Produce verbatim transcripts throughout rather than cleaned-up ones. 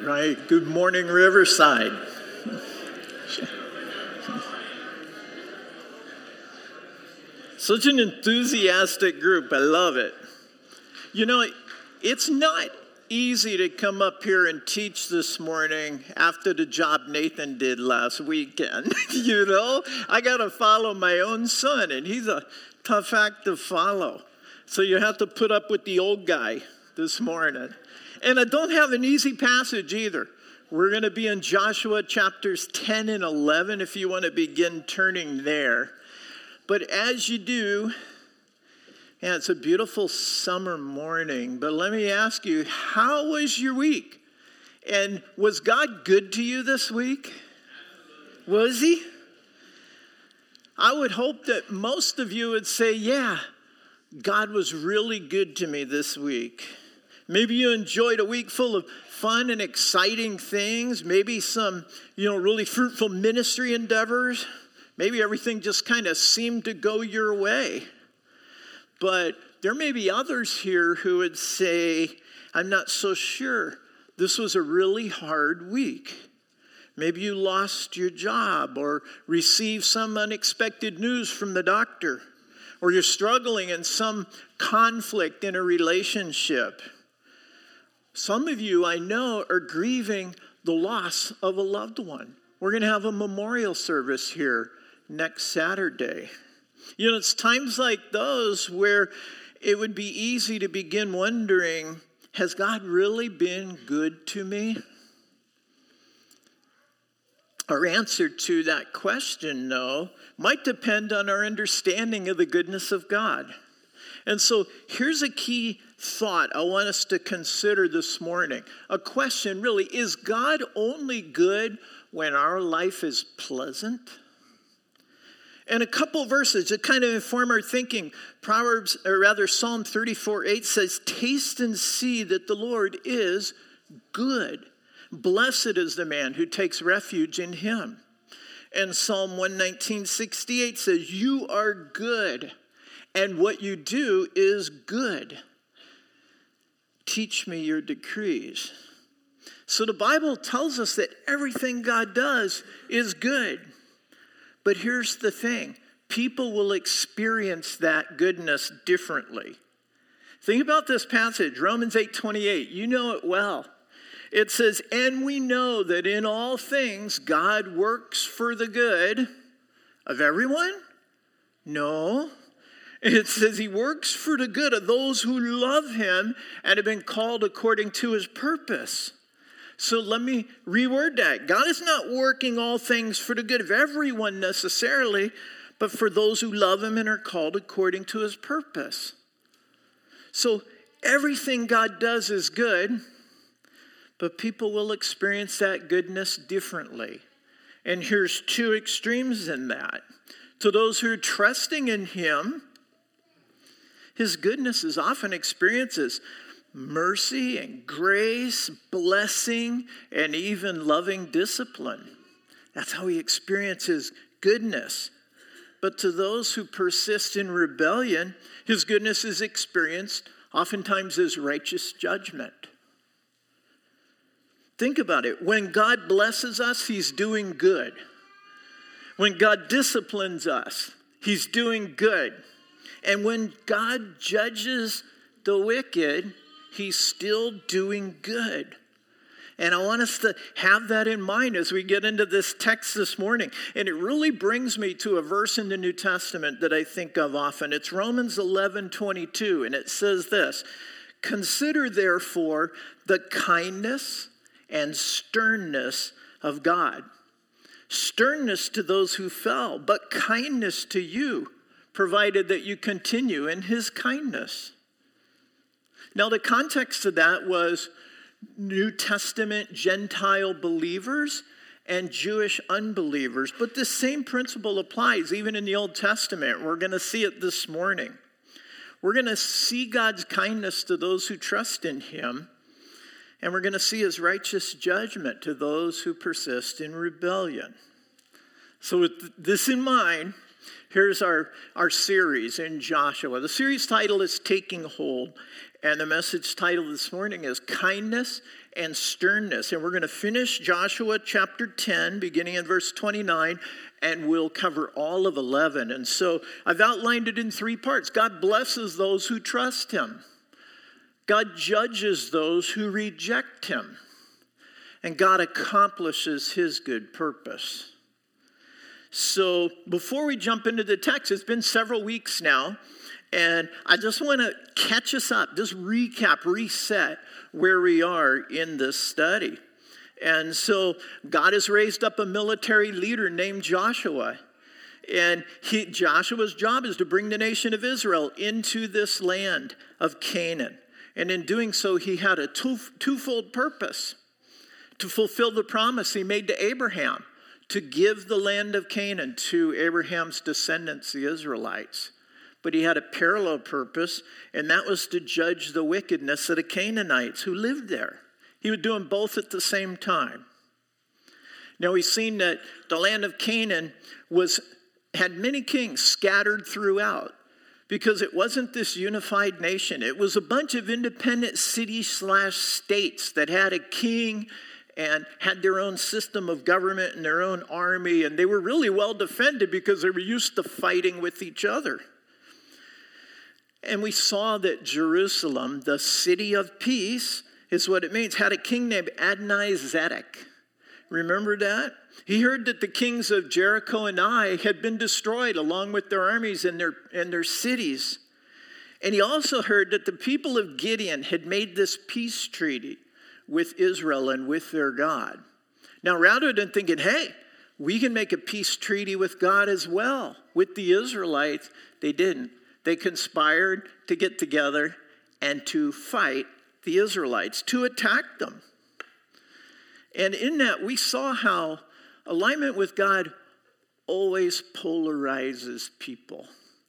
Right. Good morning, Riverside. Such an enthusiastic group. I love it. You know, it's not easy to come up here and teach this morning after the job Nathan did last weekend. You know, I got to follow my own son, and he's a tough act to follow. So you have to put up with the old guy this morning. And I don't have an easy passage either. We're going to be in Joshua chapters ten and eleven if you want to begin turning there. But as you do, yeah, it's a beautiful summer morning. But let me ask you, how was your week? And was God good to you this week? Was he? I would hope that most of you would say, yeah, God was really good to me this week. Maybe you enjoyed a week full of fun and exciting things. Maybe some, you know, really fruitful ministry endeavors. Maybe everything just kind of seemed to go your way. But there may be others here who would say, I'm not so sure. This was a really hard week. Maybe you lost your job or received some unexpected news from the doctor, or you're struggling in some conflict in a relationship. Some of you, I know, are grieving the loss of a loved one. We're going to have a memorial service here next Saturday. You know, it's times like those where it would be easy to begin wondering, has God really been good to me? Our answer to that question, though, might depend on our understanding of the goodness of God. And so here's a key thought I want us to consider this morning. A question really, is God only good when our life is pleasant? And a couple verses that kind of inform our thinking. Proverbs, or rather Psalm thirty-four eight says, taste and see that the Lord is good. Blessed is the man who takes refuge in him. And Psalm one nineteen sixty-eight says, you are good, and what you do is good. Teach me your decrees. So the Bible tells us that everything God does is good. But here's the thing. People will experience that goodness differently. Think about this passage, Romans eight twenty-eight. You know it well. It says, and we know that in all things God works for the good of everyone? No. It says he works for the good of those who love him and have been called according to his purpose. So let me reword that. God is not working all things for the good of everyone necessarily, but for those who love him and are called according to his purpose. So everything God does is good, but people will experience that goodness differently. And here's two extremes in that. To those who are trusting in him, his goodness is often experiences mercy and grace, blessing, and even loving discipline. That's how he experiences goodness. But to those who persist in rebellion, his goodness is experienced oftentimes as righteous judgment. Think about it. When God blesses us, he's doing good. When God disciplines us, he's doing good. And when God judges the wicked, he's still doing good. And I want us to have that in mind as we get into this text this morning. And it really brings me to a verse in the New Testament that I think of often. It's Romans eleven twenty-two, and it says this, consider therefore the kindness and sternness of God. Sternness to those who fell, but kindness to you, provided that you continue in his kindness. Now, the context of that was New Testament Gentile believers and Jewish unbelievers. But the same principle applies even in the Old Testament. We're going to see it this morning. We're going to see God's kindness to those who trust in him. And we're going to see his righteous judgment to those who persist in rebellion. So with this in mind, Here's our, our series in Joshua. The series title is Taking Hold, and the message title this morning is Kindness and Sternness. And we're going to finish Joshua chapter ten, beginning in verse twenty-nine, and we'll cover all of eleven. And so I've outlined it in three parts. God blesses those who trust him. God judges those who reject him. And God accomplishes his good purpose. So before we jump into the text, it's been several weeks now, and I just want to catch us up, just recap, reset where we are in this study. And so God has raised up a military leader named Joshua, and he, Joshua's job is to bring the nation of Israel into this land of Canaan. And in doing so, he had a two, twofold purpose: to fulfill the promise he made to Abraham, to give the land of Canaan to Abraham's descendants, the Israelites. But he had a parallel purpose, and that was to judge the wickedness of the Canaanites who lived there. He would do them both at the same time. Now we've seen that the land of Canaan was had many kings scattered throughout, because it wasn't this unified nation. It was a bunch of independent cities slash states that had a king and had their own system of government and their own army, and they were really well defended because they were used to fighting with each other. And we saw that Jerusalem, the city of peace, is what it means, had a king named Adoni-Zedek. Remember that? He heard that the kings of Jericho and Ai had been destroyed along with their armies and their, and their cities. And he also heard that the people of Gideon had made this peace treaty with Israel and with their God. Now, rather than thinking, hey, we can make a peace treaty with God as well, with the Israelites, they didn't. They conspired to get together and to fight the Israelites, to attack them. And in that, we saw how alignment with God always polarizes people.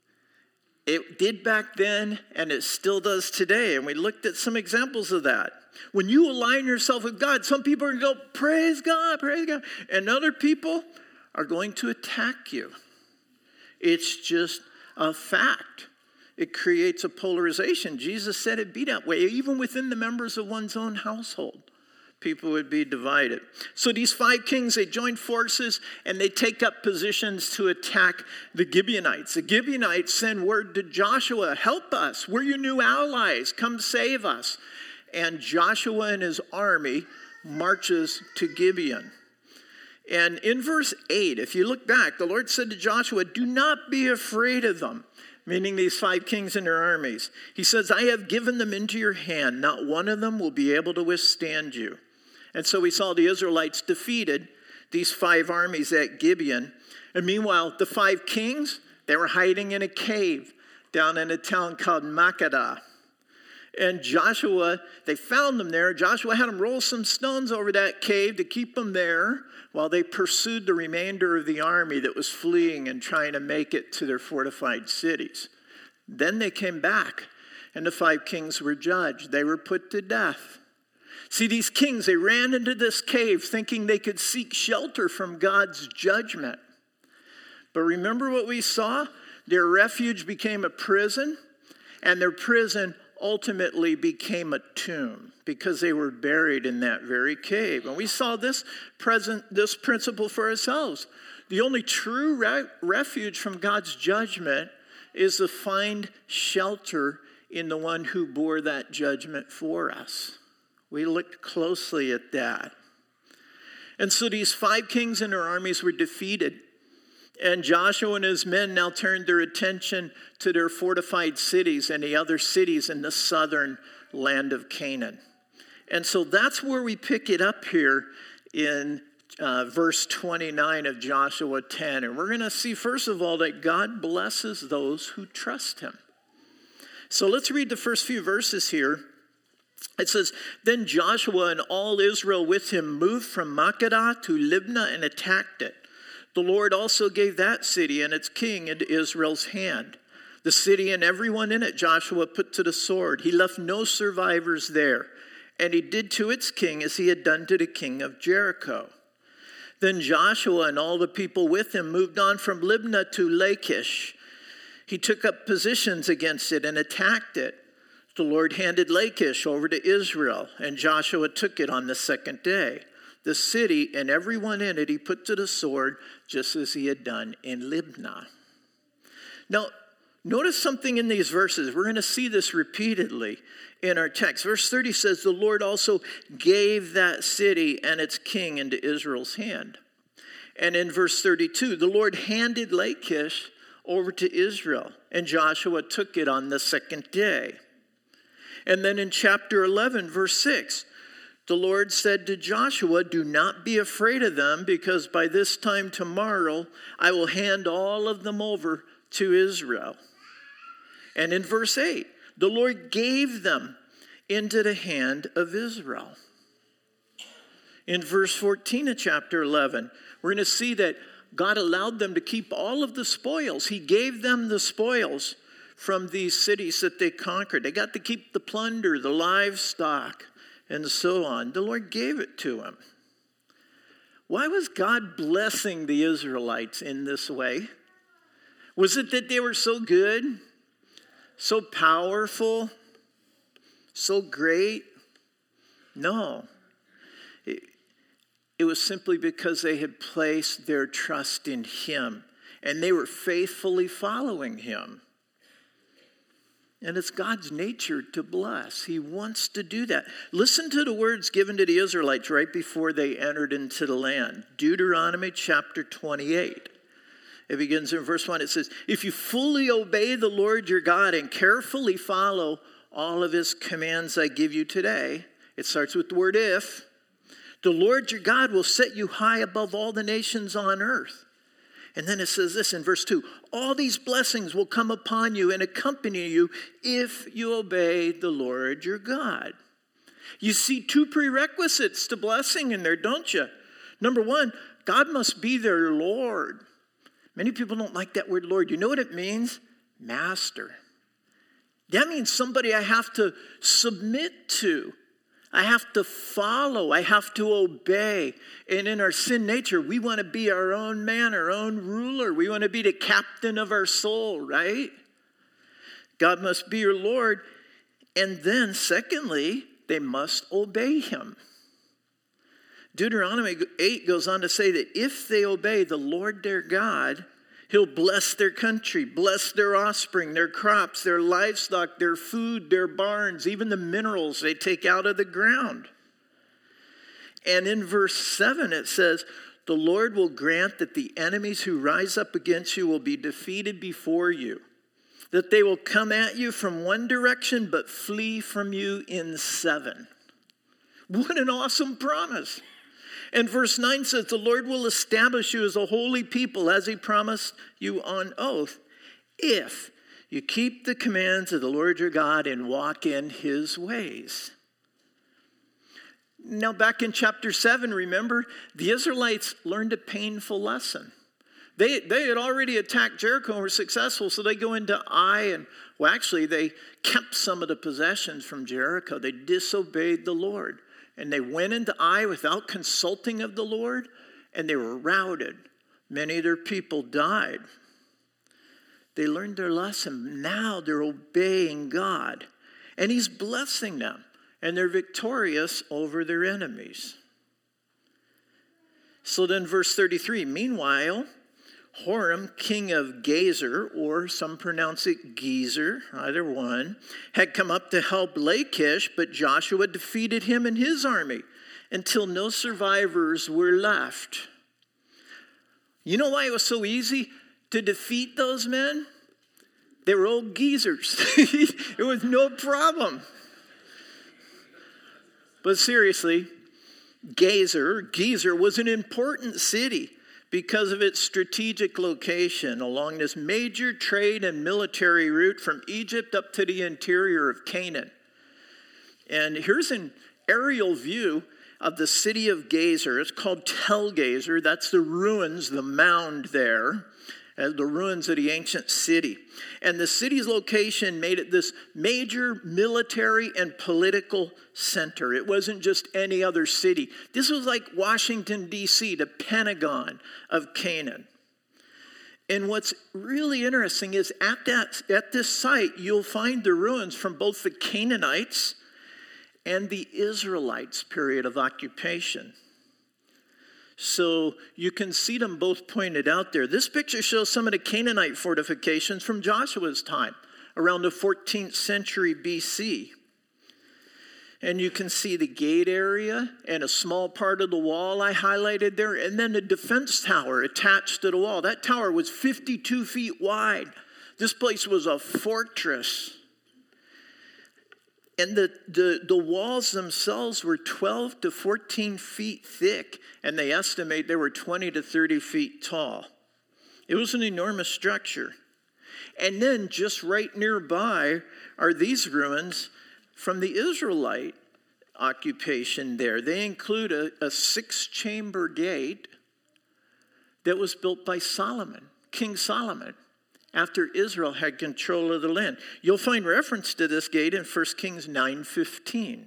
It did back then, and it still does today. And we looked at some examples of that. When you align yourself with God, some people are going to go, praise God, praise God. And other people are going to attack you. It's just a fact. It creates a polarization. Jesus said it'd be that way. Even within the members of one's own household, people would be divided. So these five kings, they join forces and they take up positions to attack the Gibeonites. The Gibeonites send word to Joshua, help us. We're your new allies. Come save us. And Joshua and his army marches to Gibeon. And in verse eight, if you look back, the Lord said to Joshua, do not be afraid of them, meaning these five kings and their armies. He says, I have given them into your hand. Not one of them will be able to withstand you. And so we saw the Israelites defeated these five armies at Gibeon. And meanwhile, the five kings, they were hiding in a cave down in a town called Makkedah. And Joshua, they found them there. Joshua had them roll some stones over that cave to keep them there while they pursued the remainder of the army that was fleeing and trying to make it to their fortified cities. Then they came back, and the five kings were judged. They were put to death. See, these kings, they ran into this cave thinking they could seek shelter from God's judgment. But remember what we saw? Their refuge became a prison, and their prison ultimately became a tomb because they were buried in that very cave. And we saw this present, this principle for ourselves. The only true re- refuge from God's judgment is to find shelter in the one who bore that judgment for us. We looked closely at that. And so these five kings and their armies were defeated. And Joshua and his men now turned their attention to their fortified cities and the other cities in the southern land of Canaan. And so that's where we pick it up here in uh, verse twenty-nine of Joshua ten. And we're going to see, first of all, that God blesses those who trust him. So let's read the first few verses here. It says, then Joshua and all Israel with him moved from Makkedah to Libnah and attacked it. The Lord also gave that city and its king into Israel's hand. The city and everyone in it Joshua put to the sword. He left no survivors there. And he did to its king as he had done to the king of Jericho. Then Joshua and all the people with him moved on from Libnah to Lachish. He took up positions against it and attacked it. The Lord handed Lachish over to Israel, and Joshua took it on the second day. The city and everyone in it he put to the sword, just as he had done in Libnah. Now, notice something in these verses. We're going to see this repeatedly in our text. Verse thirty says, the Lord also gave that city and its king into Israel's hand. And in verse thirty-two, the Lord handed Lachish over to Israel, and Joshua took it on the second day. And then in chapter eleven, verse six, the Lord said to Joshua, do not be afraid of them, because by this time tomorrow I will hand all of them over to Israel. And in verse eight, the Lord gave them into the hand of Israel. In verse fourteen of chapter eleven, we're going to see that God allowed them to keep all of the spoils. He gave them the spoils from these cities that they conquered. They got to keep the plunder, the livestock, and so on. The Lord gave it to them. Why was God blessing the Israelites in this way? Was it that they were so good, so powerful, so great? No. It, it was simply because they had placed their trust in him, and they were faithfully following him. And it's God's nature to bless. He wants to do that. Listen to the words given to the Israelites right before they entered into the land. Deuteronomy chapter twenty-eight. It begins in verse one. It says, if you fully obey the Lord your God and carefully follow all of his commands I give you today. It starts with the word if. The Lord your God will set you high above all the nations on earth. And then it says this in verse two, all these blessings will come upon you and accompany you if you obey the Lord your God. You see two prerequisites to blessing in there, don't you? Number one, God must be their Lord. Many people don't like that word Lord. You know what it means? Master. That means somebody I have to submit to. I have to follow. I have to obey. And in our sin nature, we want to be our own man, our own ruler. We want to be the captain of our soul, right? God must be your Lord. And then, secondly, they must obey him. Deuteronomy eight goes on to say that if they obey the Lord their God, he'll bless their country, bless their offspring, their crops, their livestock, their food, their barns, even the minerals they take out of the ground. And in verse seven it says, the Lord will grant that the enemies who rise up against you will be defeated before you, that they will come at you from one direction but flee from you in seven. What an awesome promise. And verse nine says, the Lord will establish you as a holy people as he promised you on oath, if you keep the commands of the Lord your God and walk in his ways. Now back in chapter seven, remember, the Israelites learned a painful lesson. They, they had already attacked Jericho and were successful, so they go into Ai, and well, actually, they kept some of the possessions from Jericho. They disobeyed the Lord. And they went into Ai without consulting of the Lord, and they were routed. Many of their people died. They learned their lesson. Now they're obeying God, and he's blessing them, and they're victorious over their enemies. So then verse thirty-three, meanwhile, Horam, king of Gezer, or some pronounce it Gezer, either one, had come up to help Lachish, but Joshua defeated him and his army until no survivors were left. You know why it was so easy to defeat those men? They were old geezers. It was no problem. But seriously, Gezer, Gezer was an important city because of its strategic location along this major trade and military route from Egypt up to the interior of Canaan. And here's an aerial view of the city of Gezer. It's called Tel Gezer. That's the ruins, the mound there. uh, the ruins of the ancient city. And the city's location made it this major military and political center. It wasn't just any other city. This was like Washington, D C, the Pentagon of Canaan. And what's really interesting is at that at this site, you'll find the ruins from both the Canaanites and the Israelites' period of occupation. So you can see them both pointed out there. This picture shows some of the Canaanite fortifications from Joshua's time, around the fourteenth century B C. And you can see the gate area and a small part of the wall I highlighted there, and then the defense tower attached to the wall. That tower was fifty-two feet wide. This place was a fortress. And the, the, the walls themselves were twelve to fourteen feet thick, and they estimate they were twenty to thirty feet tall. It was an enormous structure. And then just right nearby are these ruins from the Israelite occupation there. They include a, a six-chamber gate that was built by Solomon, King Solomon, after Israel had control of the land. You'll find reference to this gate in First Kings nine fifteen.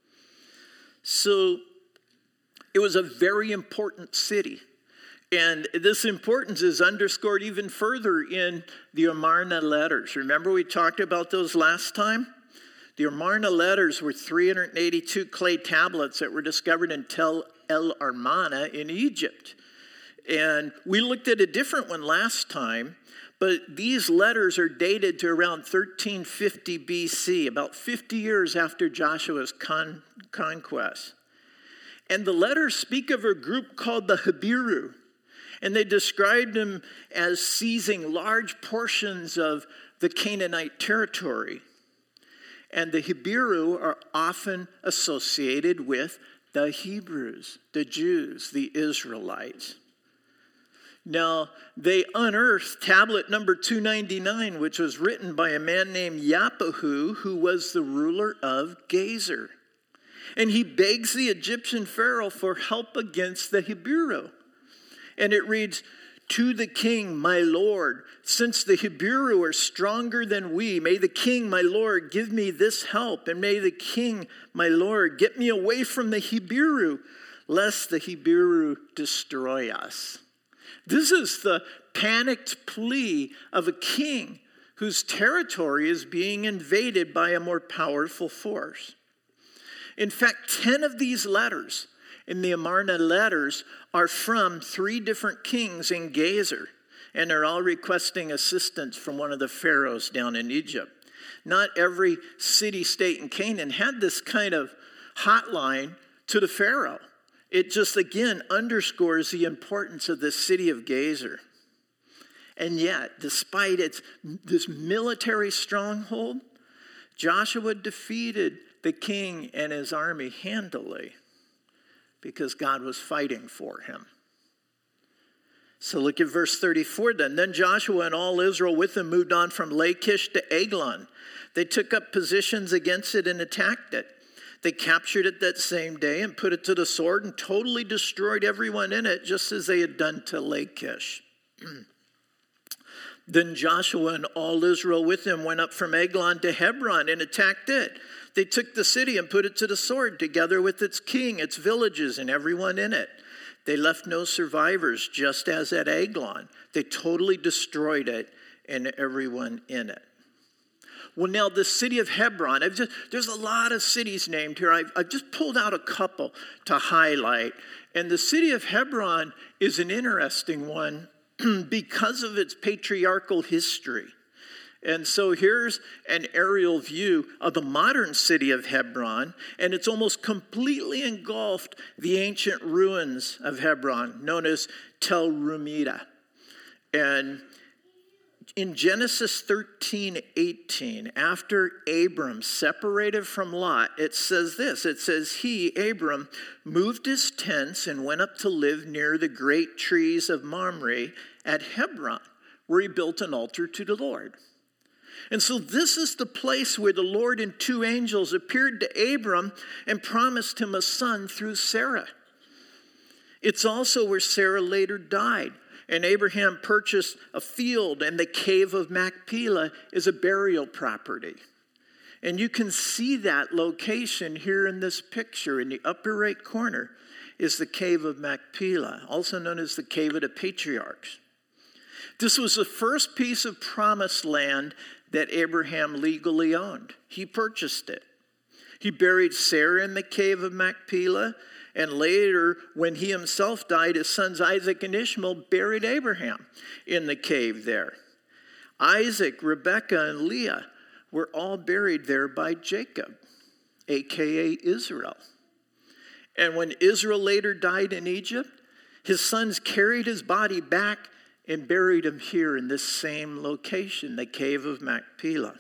So it was a very important city. And this importance is underscored even further in the Amarna letters. Remember we talked about those last time? The Amarna letters were three hundred eighty-two clay tablets that were discovered in Tel El Armana in Egypt. And we looked at a different one last time, but these letters are dated to around thirteen fifty B C, about fifty years after Joshua's con- conquest. And the letters speak of a group called the Habiru. And they described them as seizing large portions of the Canaanite territory. And the Habiru are often associated with the Hebrews, the Jews, the Israelites. Now, they unearthed tablet number two ninety-nine, which was written by a man named Yapahu, who was the ruler of Gezer. And he begs the Egyptian pharaoh for help against the Habiru. And it reads, "To the king, my lord, since the Habiru are stronger than we, may the king, my lord, give me this help, and may the king, my lord, get me away from the Habiru, lest the Habiru destroy us." This is the panicked plea of a king whose territory is being invaded by a more powerful force. In fact, ten of these letters in the Amarna letters are from three different kings in Gezer, and they're all requesting assistance from one of the pharaohs down in Egypt. Not every city-state in Canaan had this kind of hotline to the pharaoh. It just, again, underscores the importance of the city of Gezer. And yet, despite its this military stronghold, Joshua defeated the king and his army handily, because God was fighting for him. So look at verse thirty-four then. Then Joshua and all Israel with him moved on from Lachish to Eglon. They took up positions against it and attacked it. They captured it that same day and put it to the sword and totally destroyed everyone in it, just as they had done to Lachish. Then Joshua and all Israel with him went up from Eglon to Hebron and attacked it. They took the city and put it to the sword, together with its king, its villages, and everyone in it. They left no survivors, just as at Eglon. They totally destroyed it and everyone in it. Well, now the city of Hebron, I've just, there's a lot of cities named here. I've, I've just pulled out a couple to highlight. And the city of Hebron is an interesting one because of its patriarchal history. And so here's an aerial view of the modern city of Hebron, and it's almost completely engulfed the ancient ruins of Hebron, known as Tel Rumida. And in Genesis thirteen eighteen, after Abram separated from Lot, it says this. It says, he, Abram, moved his tents and went up to live near the great trees of Mamre at Hebron, where he built an altar to the Lord. And so this is the place where the Lord and two angels appeared to Abram and promised him a son through Sarah. It's also where Sarah later died. And Abraham purchased a field, and the cave of Machpelah is a burial property. And you can see that location here in this picture. In the upper right corner is the cave of Machpelah, also known as the cave of the patriarchs. This was the first piece of promised land that Abraham legally owned. He purchased it. He buried Sarah in the cave of Machpelah, and later, when he himself died, his sons Isaac and Ishmael buried Abraham in the cave there. Isaac, Rebekah, and Leah were all buried there by Jacob, a k a. Israel. And when Israel later died in Egypt, his sons carried his body back and buried him here in this same location, the cave of Machpelah.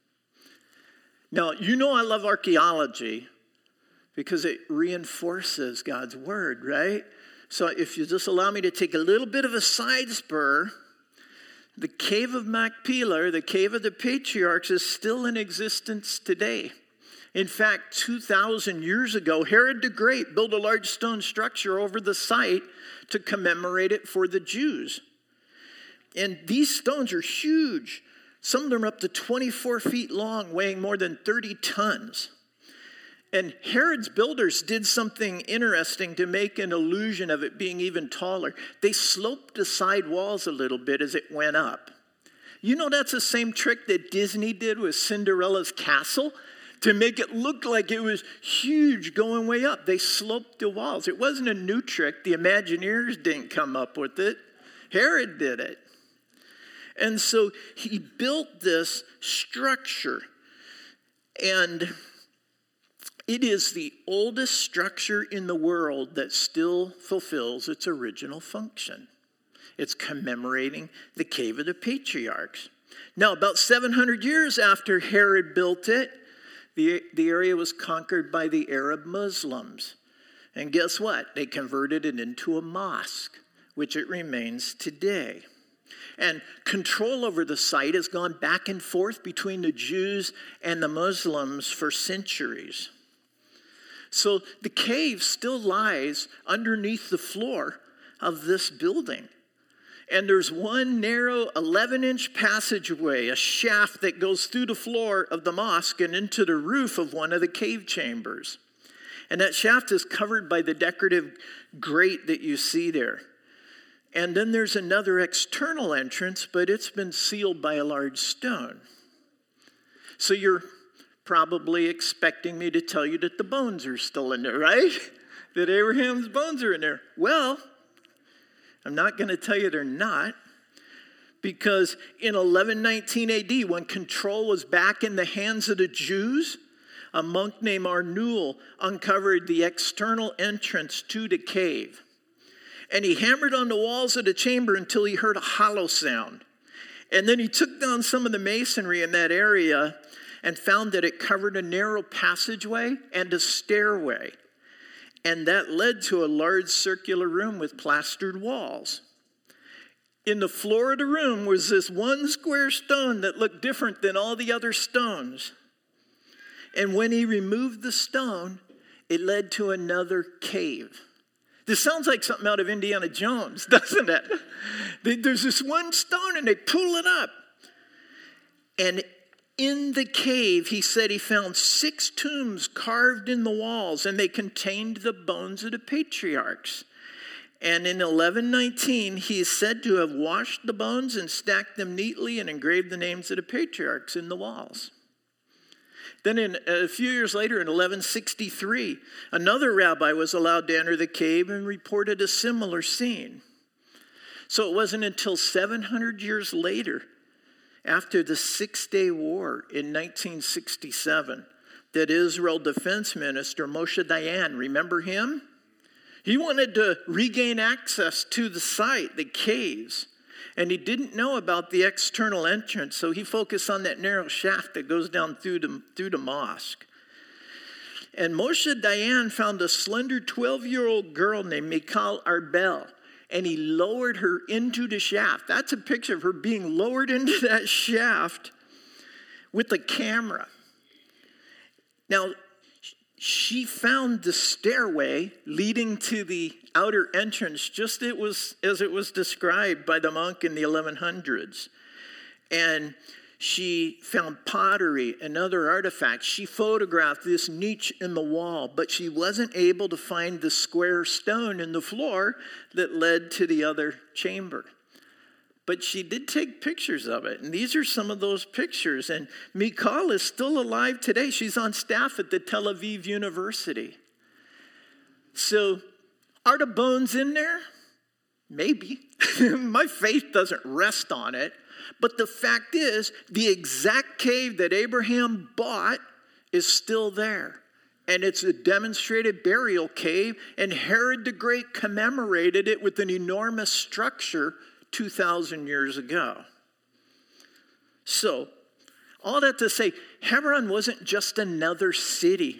Now, you know I love archaeology because it reinforces God's word, right? So if you just allow me to take a little bit of a side spur, the cave of Machpelah, or the cave of the patriarchs, is still in existence today. In fact, two thousand years ago, Herod the Great built a large stone structure over the site to commemorate it for the Jews. And these stones are huge. Some of them are up to twenty-four feet long, weighing more than thirty tons. And Herod's builders did something interesting to make an illusion of it being even taller. They sloped the side walls a little bit as it went up. You know that's the same trick that Disney did with Cinderella's castle to make it look like it was huge going way up. They sloped the walls. It wasn't a new trick. The Imagineers didn't come up with it. Herod did it. And so he built this structure, and it is the oldest structure in the world that still fulfills its original function. It's commemorating the cave of the patriarchs. Now, about seven hundred years after Herod built it, the, the area was conquered by the Arab Muslims. And guess what? They converted it into a mosque, which it remains today. And control over the site has gone back and forth between the Jews and the Muslims for centuries. So the cave still lies underneath the floor of this building. And there's one narrow eleven-inch passageway, a shaft that goes through the floor of the mosque and into the roof of one of the cave chambers. And that shaft is covered by the decorative grate that you see there. And then there's another external entrance, but it's been sealed by a large stone. So you're probably expecting me to tell you that the bones are still in there, right? That Abraham's bones are in there. Well, I'm not going to tell you they're not, because in eleven nineteen A D, when control was back in the hands of the Jews, a monk named Arnul uncovered the external entrance to the cave. And he hammered on the walls of the chamber until he heard a hollow sound. And then he took down some of the masonry in that area and found that it covered a narrow passageway and a stairway. And that led to a large circular room with plastered walls. In the floor of the room was this one square stone that looked different than all the other stones. And when he removed the stone, it led to another cave. This sounds like something out of Indiana Jones, doesn't it? There's this one stone and they pull it up. And in the cave, he said he found six tombs carved in the walls, and they contained the bones of the patriarchs. And in eleven nineteen, he is said to have washed the bones and stacked them neatly and engraved the names of the patriarchs in the walls. Then in, a few years later, in eleven sixty-three, another rabbi was allowed to enter the cave and reported a similar scene. So it wasn't until seven hundred years later, after the Six-Day War in nineteen sixty-seven, that Israel Defense Minister Moshe Dayan, remember him? He wanted to regain access to the site, the caves, and he didn't know about the external entrance, so he focused on that narrow shaft that goes down through the, through the mosque. And Moshe Dayan found a slender twelve-year-old girl named Michal Arbel, and he lowered her into the shaft. That's a picture of her being lowered into that shaft with a camera. Now, she found the stairway leading to the outer entrance just it was, as it was described by the monk in the eleven hundreds. And she found pottery and other artifacts. She photographed this niche in the wall, but she wasn't able to find the square stone in the floor that led to the other chamber. But she did take pictures of it, and these are some of those pictures. And Michal is still alive today. She's on staff at the Tel Aviv University. So, are the bones in there? Maybe. My faith doesn't rest on it. But the fact is, the exact cave that Abraham bought is still there. And it's a demonstrated burial cave, and Herod the Great commemorated it with an enormous structure two thousand years ago. So, all that to say, Hebron wasn't just another city.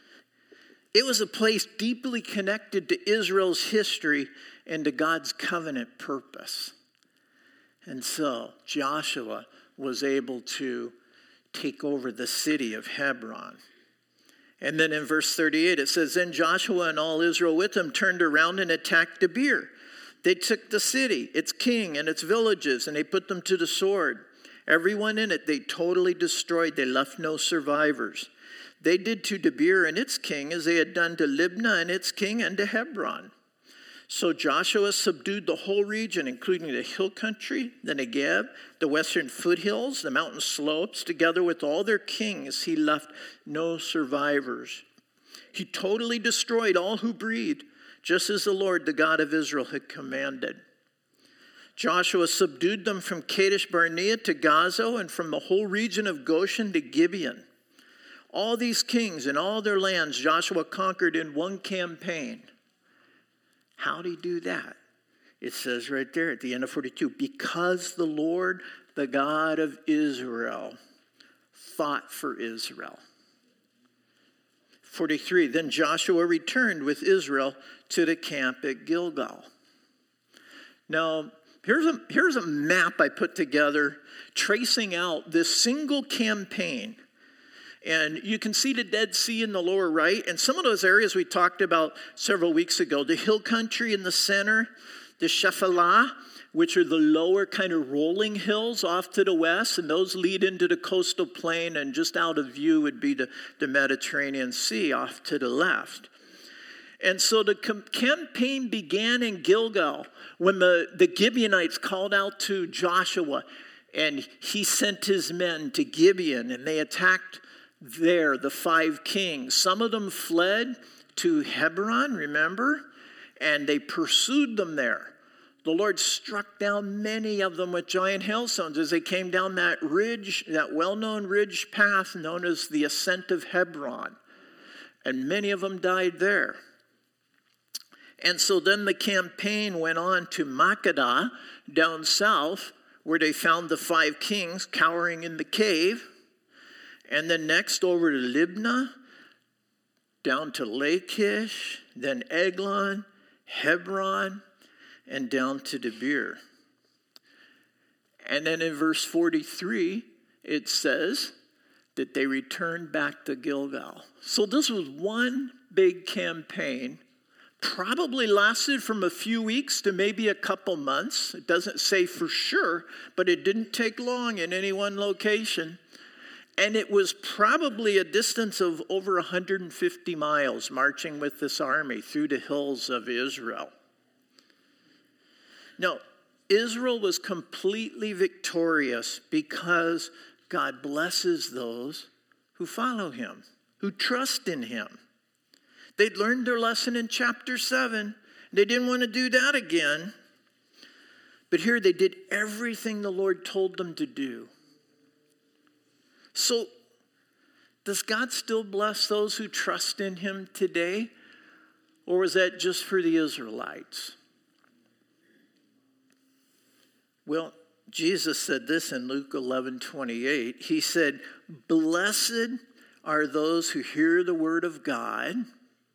It was a place deeply connected to Israel's history and to God's covenant purpose. And so, Joshua was able to take over the city of Hebron. And then in verse thirty-eight, it says, Then Joshua and all Israel with him turned around and attacked Debir. They took the city, its king, and its villages, and they put them to the sword. Everyone in it they totally destroyed. They left no survivors. They did to Debir and its king as they had done to Libnah and its king and to Hebron. So Joshua subdued the whole region, including the hill country, the Negev, the western foothills, the mountain slopes. Together with all their kings, he left no survivors. He totally destroyed all who breathed, just as the Lord, the God of Israel, had commanded. Joshua subdued them from Kadesh Barnea to Gaza and from the whole region of Goshen to Gibeon. All these kings and all their lands Joshua conquered in one campaign. How did he do that? It says right there at the end of forty-two, because the Lord, the God of Israel, fought for Israel. forty-three, then Joshua returned with Israel to the camp at Gilgal. Now, here's a, here's a map I put together tracing out this single campaign. And you can see the Dead Sea in the lower right. And some of those areas we talked about several weeks ago, the hill country in the center, the Shephelah, which are the lower kind of rolling hills off to the west, and those lead into the coastal plain, and just out of view would be the, the Mediterranean Sea off to the left. And so the com- campaign began in Gilgal when the, the Gibeonites called out to Joshua, and he sent his men to Gibeon, and they attacked there the five kings. Some of them fled to Hebron, remember? And they pursued them there. The Lord struck down many of them with giant hailstones as they came down that ridge, that well-known ridge path known as the Ascent of Hebron. And many of them died there. And so then the campaign went on to Makkedah down south, where they found the five kings cowering in the cave. And then next over to Libnah, down to Lachish, then Eglon, Hebron, and down to Debir. And then in verse forty-three, it says that they returned back to Gilgal. So this was one big campaign, probably lasted from a few weeks to maybe a couple months. It doesn't say for sure, but it didn't take long in any one location. And it was probably a distance of over one hundred fifty miles marching with this army through the hills of Israel. Now, Israel was completely victorious because God blesses those who follow him, who trust in him. They'd learned their lesson in chapter seven. They didn't want to do that again. But here they did everything the Lord told them to do. So, does God still bless those who trust in him today? Or was that just for the Israelites? Well, Jesus said this in Luke eleven twenty-eight. He said, blessed are those who hear the word of God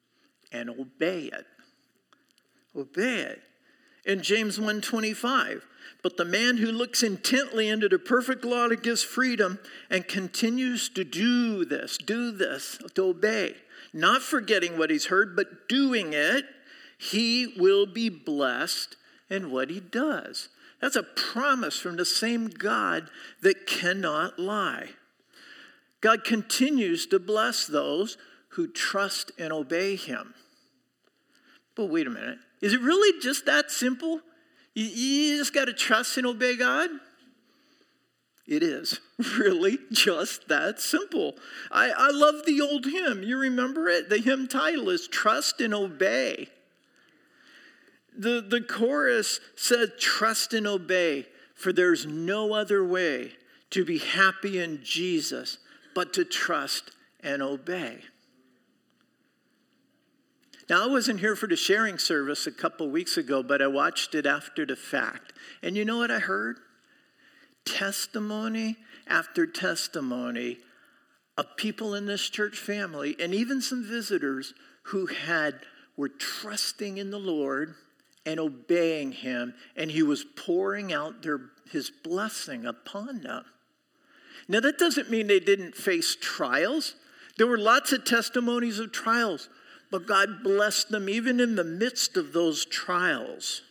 and obey it. Obey it. In James one twenty-five, But the man who looks intently into the perfect law that gives freedom and continues to do this, do this, to obey, not forgetting what he's heard, but doing it, he will be blessed in what he does. That's a promise from the same God that cannot lie. God continues to bless those who trust and obey him. But wait a minute. Is it really just that simple? You, you just got to trust and obey God? It is really just that simple. I, I love the old hymn. You remember it? The hymn title is Trust and Obey. The, the chorus said, trust and obey, for there's no other way to be happy in Jesus but to trust and obey. Now, I wasn't here for the sharing service a couple weeks ago, but I watched it after the fact. And you know what I heard? Testimony after testimony of people in this church family, and even some visitors who had were trusting in the Lord and obeying him, and he was pouring out their, his blessing upon them. Now, that doesn't mean they didn't face trials. There were lots of testimonies of trials, but God blessed them even in the midst of those trials.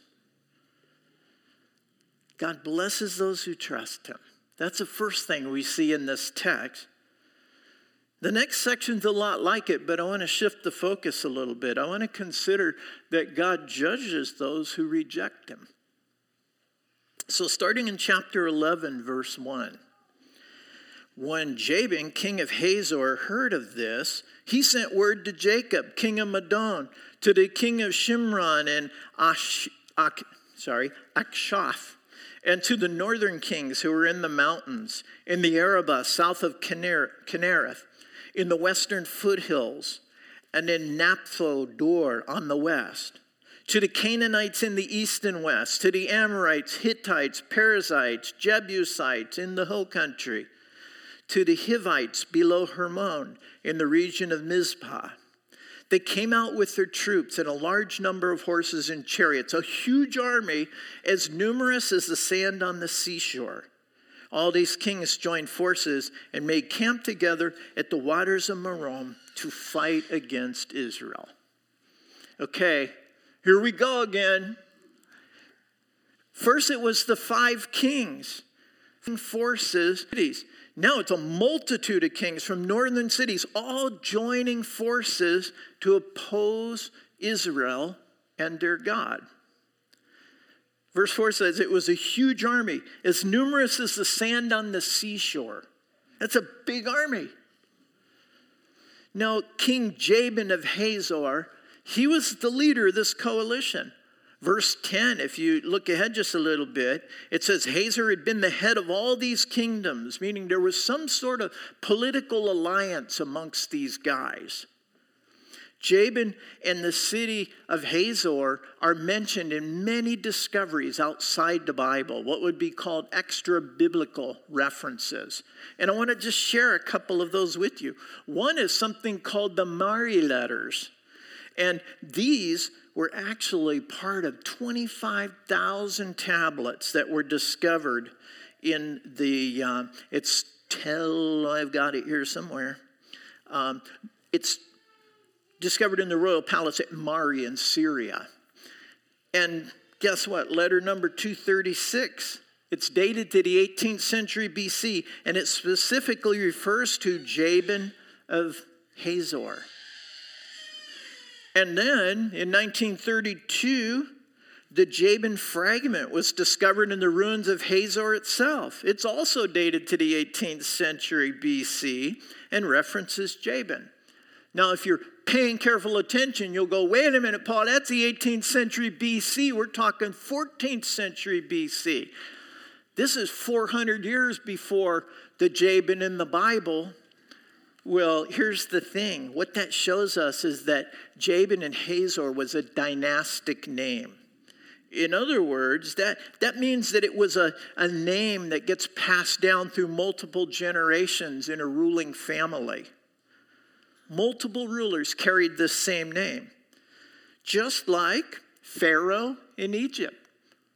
God blesses those who trust him. That's the first thing we see in this text. The next section's a lot like it, but I want to shift the focus a little bit. I want to consider that God judges those who reject him. So starting in chapter eleven, verse one. When Jabin, king of Hazor, heard of this, he sent word to Jacob, king of Madon, to the king of Shimron and Ash, Ak, sorry, Akshaph, and to the northern kings who were in the mountains, in the Arabah, south of Kinnereth, in the western foothills, and in Naphtho Dor on the west, to the Canaanites in the east and west, to the Amorites, Hittites, Perizzites, Jebusites in the hill country, to the Hivites below Hermon in the region of Mizpah. They came out with their troops and a large number of horses and chariots, a huge army as numerous as the sand on the seashore. All these kings joined forces and made camp together at the waters of Merom to fight against Israel. Okay, here we go again. First it was the five kings, forces, cities. Now it's a multitude of kings from northern cities, all joining forces to oppose Israel and their God. Verse four says, it was a huge army, as numerous as the sand on the seashore. That's a big army. Now, King Jabin of Hazor, he was the leader of this coalition. Verse ten, if you look ahead just a little bit, it says Hazor had been the head of all these kingdoms, meaning there was some sort of political alliance amongst these guys. Jabin and the city of Hazor are mentioned in many discoveries outside the Bible, what would be called extra-biblical references. And I want to just share a couple of those with you. One is something called the Mari letters. And these were actually part of twenty-five thousand tablets that were discovered in the, uh, it's Tel, I've got it here somewhere. Um, it's discovered in the royal palace at Mari in Syria. And guess what? Letter number two thirty-six. It's dated to the eighteenth century B C, and it specifically refers to Jabin of Hazor. And then in nineteen thirty-two, the Jabin fragment was discovered in the ruins of Hazor itself. It's also dated to the eighteenth century B C and references Jabin. Now, if you're paying careful attention, you'll go, wait a minute, Paul, that's the eighteenth century B C. We're talking fourteenth century B C. This is four hundred years before the Jabin in the Bible. Well, here's the thing. What that shows us is that Jabin and Hazor was a dynastic name. In other words, that, that means that it was a, a name that gets passed down through multiple generations in a ruling family. Multiple rulers carried this same name. Just like Pharaoh in Egypt.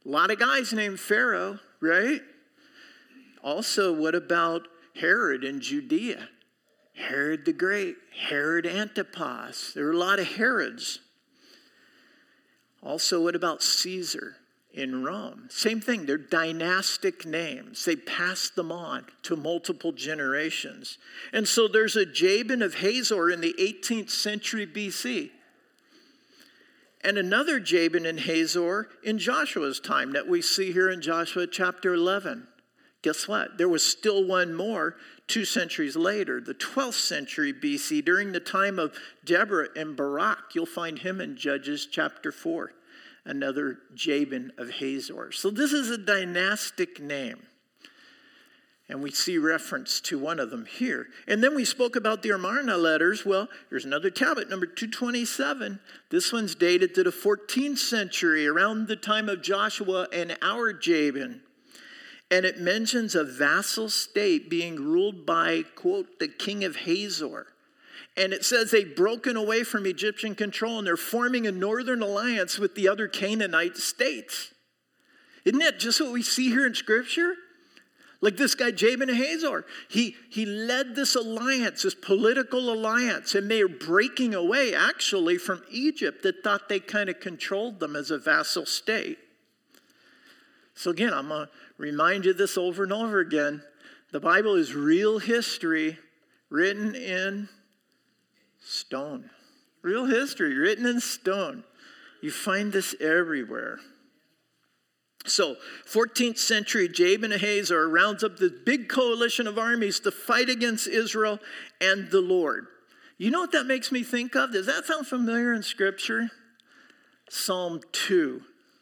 A lot of guys named Pharaoh, right? Also, what about Herod in Judea? Herod the Great, Herod Antipas. There were a lot of Herods. Also, what about Caesar in Rome? Same thing, they're dynastic names. They passed them on to multiple generations. And so there's a Jabin of Hazor in the eighteenth century B C. And another Jabin and Hazor in Joshua's time that we see here in Joshua chapter eleven. Guess what? There was still one more two centuries later, the twelfth century B C, during the time of Deborah and Barak. You'll find him in Judges chapter four, another Jabin of Hazor. So this is a dynastic name. And we see reference to one of them here. And then we spoke about the Amarna letters. Well, there's another tablet, number two twenty-seven. This one's dated to the fourteenth century, around the time of Joshua and our Jabin. And it mentions a vassal state being ruled by, quote, the king of Hazor. And it says they've broken away from Egyptian control and they're forming a northern alliance with the other Canaanite states. Isn't that just what we see here in Scripture? Like this guy, Jabin of Hazor, he, he led this alliance, this political alliance, and they are breaking away, actually, from Egypt that thought they kind of controlled them as a vassal state. So again, I'm going to remind you this over and over again. The Bible is real history written in stone. Real history written in stone. You find this everywhere. So, fourteenth century, Jabin of Hazor rounds up this big coalition of armies to fight against Israel and the Lord. You know what that makes me think of? Does that sound familiar in Scripture? Psalm two.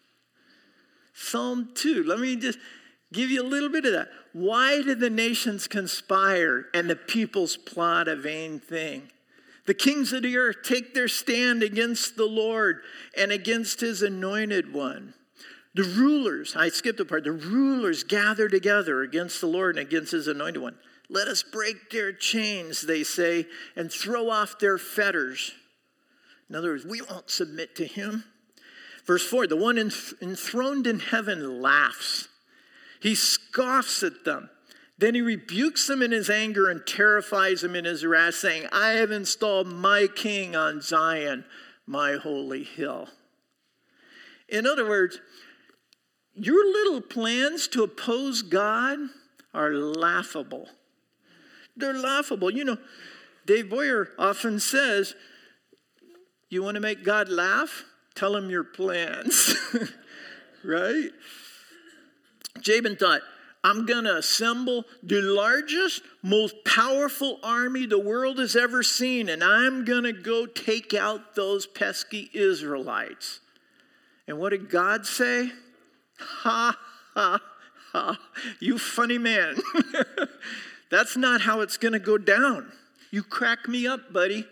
Psalm two. Let me just give you a little bit of that. Why did the nations conspire and the peoples plot a vain thing? The kings of the earth take their stand against the Lord and against his anointed one. The rulers, I skipped a part, the rulers gather together against the Lord and against his anointed one. Let us break their chains, they say, and throw off their fetters. In other words, we won't submit to him. Verse four, the one enthroned in heaven laughs. He scoffs at them. Then he rebukes them in his anger and terrifies them in his wrath, saying, I have installed my king on Zion, my holy hill. In other words, your little plans to oppose God are laughable. They're laughable. You know, Dave Boyer often says, you want to make God laugh? Tell him your plans. Right? Jabin thought, I'm going to assemble the largest, most powerful army the world has ever seen, and I'm going to go take out those pesky Israelites. And what did God say? Ha, ha, ha. You funny man. That's not how it's going to go down. You crack me up, buddy.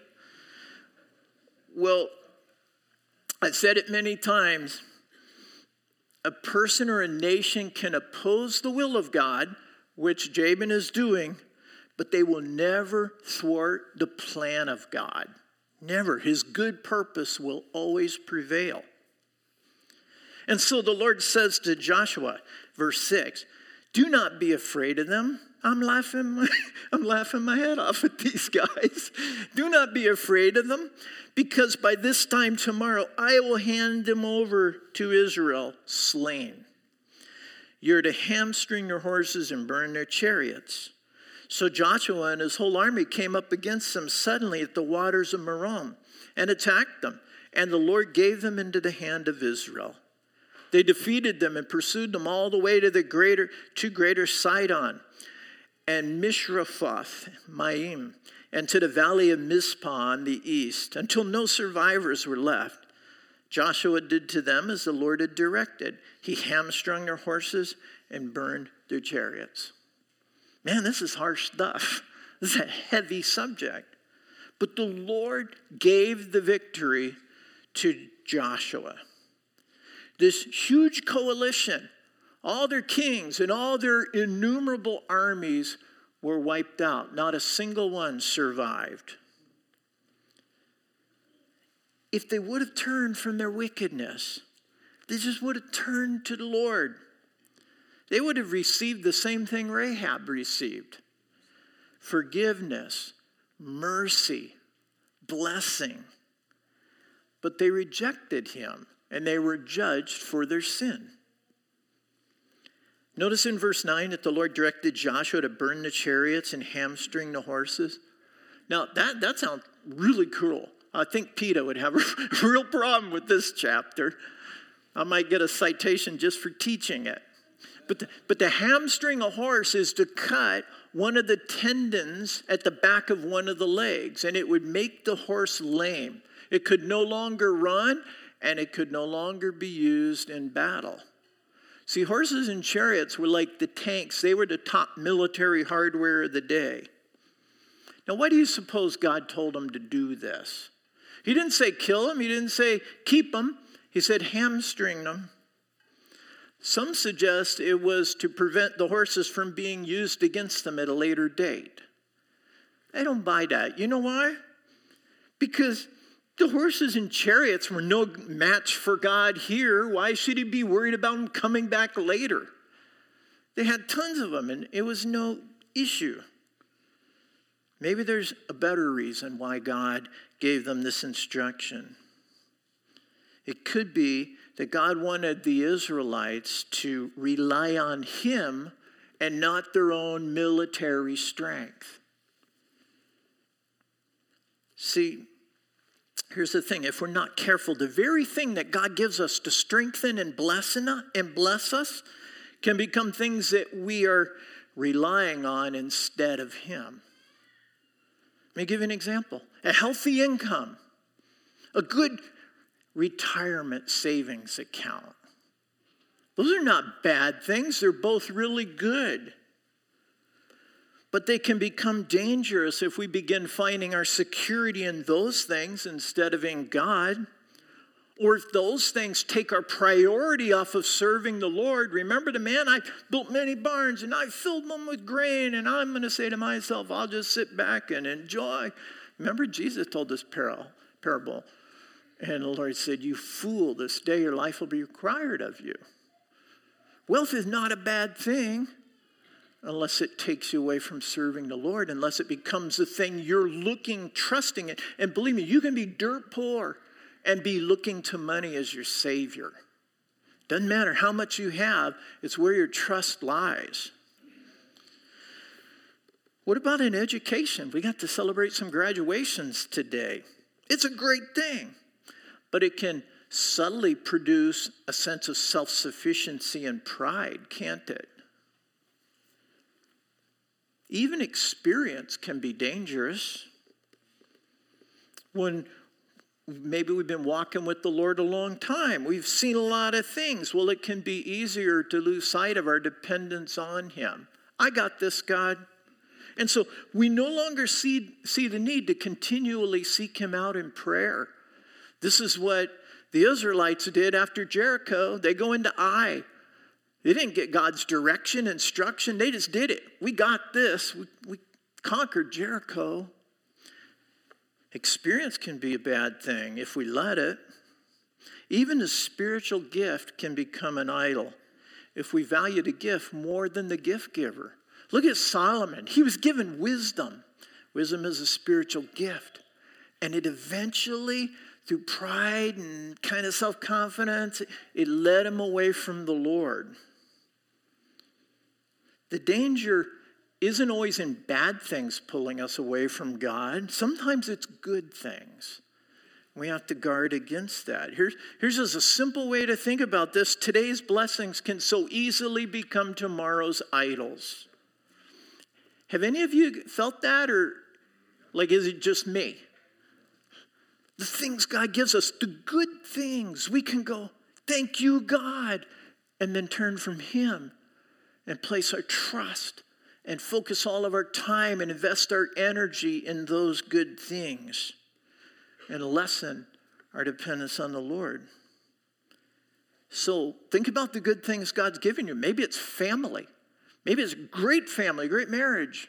Well, I've said it many times. A person or a nation can oppose the will of God, which Jabin is doing, but they will never thwart the plan of God. Never. His good purpose will always prevail. And so the Lord says to Joshua, verse six, do not be afraid of them. I'm laughing, my, I'm laughing my head off at these guys. Do not be afraid of them, because by this time tomorrow I will hand them over to Israel slain. You're to hamstring their horses and burn their chariots. So Joshua and his whole army came up against them suddenly at the waters of Merom and attacked them. And the Lord gave them into the hand of Israel. They defeated them and pursued them all the way to the greater, to greater Sidon and Mishrephoth Maim, and to the valley of Mizpah on the east, until no survivors were left. Joshua did to them as the Lord had directed. He hamstrung their horses and burned their chariots. Man, this is harsh stuff. This is a heavy subject. But the Lord gave the victory to Joshua. This huge coalition, all their kings and all their innumerable armies were wiped out. Not a single one survived. If they would have turned from their wickedness, They just would have turned to the Lord. They would have received the same thing Rahab received. Forgiveness, mercy, blessing. But they rejected him, and they were judged for their sin. Notice in verse nine that the Lord directed Joshua to burn the chariots and hamstring the horses. Now, that, that sounds really cool. I think PETA would have a real problem with this chapter. I might get a citation just for teaching it. But the, but the hamstring a horse is to cut one of the tendons at the back of one of the legs, and it would make the horse lame. It could no longer run, and it could no longer be used in battle. See, horses and chariots were like the tanks. They were the top military hardware of the day. Now, why do you suppose God told them to do this? He didn't say kill them. He didn't say keep them. He said hamstring them. Some suggest it was to prevent the horses from being used against them at a later date. I don't buy that. You know why? Because the horses and chariots were no match for God here. Why should he be worried about them coming back later? They had tons of them, and it was no issue. Maybe there's a better reason why God gave them this instruction. It could be that God wanted the Israelites to rely on him and not their own military strength. See, here's the thing. If we're not careful, the very thing that God gives us to strengthen and bless and bless us can become things that we are relying on instead of him. Let me give you an example. A healthy income, a good retirement savings account. Those are not bad things. They're both really good. But they can become dangerous if we begin finding our security in those things instead of in God. Or if those things take our priority off of serving the Lord. Remember the man, I built many barns and I filled them with grain, and I'm going to say to myself, I'll just sit back and enjoy. Remember, Jesus told this parable. And the Lord said, you fool, this day your life will be required of you. Wealth is not a bad thing unless it takes you away from serving the Lord, unless it becomes the thing you're looking, trusting in. And believe me, you can be dirt poor and be looking to money as your savior. Doesn't matter how much you have, it's where your trust lies. What about in education? We got to celebrate some graduations today. It's a great thing. But it can subtly produce a sense of self-sufficiency and pride, can't it? Even experience can be dangerous. When maybe we've been walking with the Lord a long time, we've seen a lot of things. Well, it can be easier to lose sight of our dependence on him. I got this, God. And so we no longer see, see the need to continually seek him out in prayer. This is what the Israelites did after Jericho. They go into Ai. They didn't get God's direction, instruction. They just did it. We got this. We, we conquered Jericho. Experience can be a bad thing if we let it. Even a spiritual gift can become an idol if we value the gift more than the gift giver. Look at Solomon. He was given wisdom. Wisdom is a spiritual gift. And it eventually, through pride and kind of self-confidence, it led him away from the Lord. The danger isn't always in bad things pulling us away from God. Sometimes it's good things. We have to guard against that. Here's, here's just a simple way to think about this. Today's blessings can so easily become tomorrow's idols. Have any of you felt that, or like is it just me? The things God gives us, the good things, we can go, thank you, God, and then turn from him and place our trust and focus all of our time and invest our energy in those good things and lessen our dependence on the Lord. So think about the good things God's given you. Maybe it's family. Maybe it's great family, great marriage.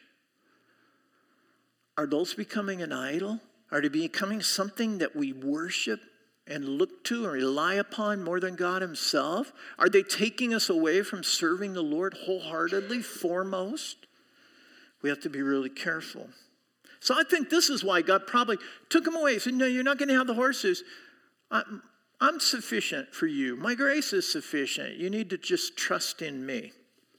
Are those becoming an idol? Are they becoming something that we worship and look to and rely upon more than God himself? Are they taking us away from serving the Lord wholeheartedly, foremost? We have to be really careful. So I think this is why God probably took them away. He said, no, you're not going to have the horses. I'm, I'm sufficient for you. My grace is sufficient. You need to just trust in me.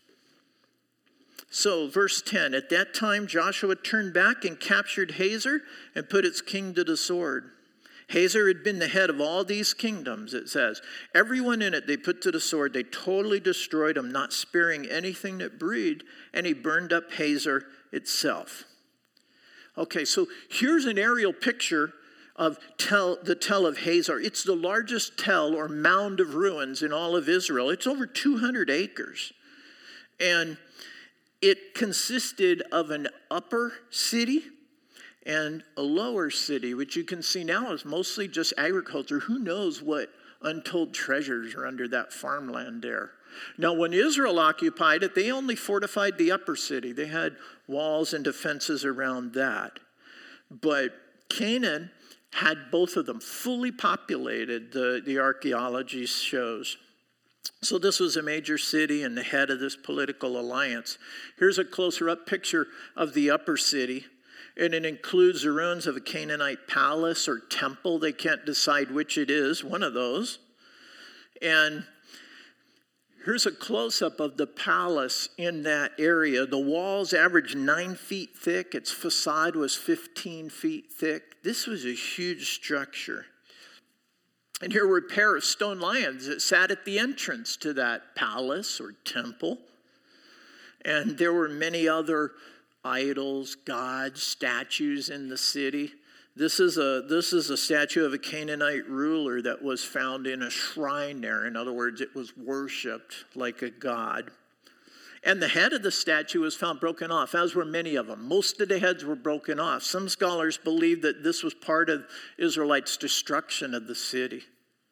So verse ten, at that time Joshua turned back and captured Hazor and put its king to the sword. Hazor had been the head of all these kingdoms, it says. Everyone in it they put to the sword. They totally destroyed them, not sparing anything that breathed, and he burned up Hazor itself. Okay, so here's an aerial picture of tell, the tell of Hazor. It's the largest tell or mound of ruins in all of Israel. It's over two hundred acres. And it consisted of an upper city and a lower city, which you can see now is mostly just agriculture. Who knows what untold treasures are under that farmland there. Now, when Israel occupied it, they only fortified the upper city. They had walls and defenses around that. But Canaan had both of them fully populated, the, the archaeology shows. So this was a major city and the head of this political alliance. Here's a closer up picture of the upper city. And it includes the ruins of a Canaanite palace or temple. They can't decide which it is, one of those. And here's a close-up of the palace in that area. The walls averaged nine feet thick. Its facade was fifteen feet thick. This was a huge structure. And here were a pair of stone lions that sat at the entrance to that palace or temple. And there were many other idols, gods, statues in the city. This is a this is a statue of a Canaanite ruler that was found in a shrine there. In other words, it was worshipped like a god. And the head of the statue was found broken off, as were many of them. Most of the heads were broken off. Some scholars believe that this was part of Israelites' destruction of the city.